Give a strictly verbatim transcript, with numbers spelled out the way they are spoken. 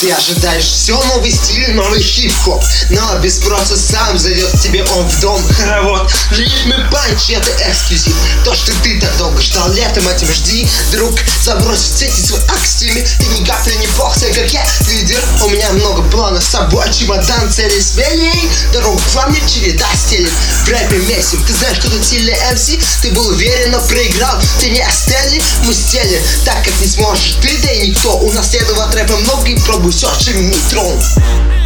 Ты ожидаешь все, новый стиль, новый хип-хоп, но без спроса сам зайдет к тебе он в дом. Хоровод, ритмы, панчи, это эксклюзив. То, что ты так долго ждал, летом этим жди. Друг, забрось в сети свой акстими. Ты ни капли не бокса, как я, лидер. У меня много планов с собой, чемодан, цели смелей. Дорогу к вам не череда стелит. В рэпе месим, ты знаешь, кто тут сильный эм си. Ты был уверен, но проиграл. Ты не остели, мы стелим. Так как не сможешь ты, да и никто. Унаследовал от рэпа много и пробуй, все, живи трон.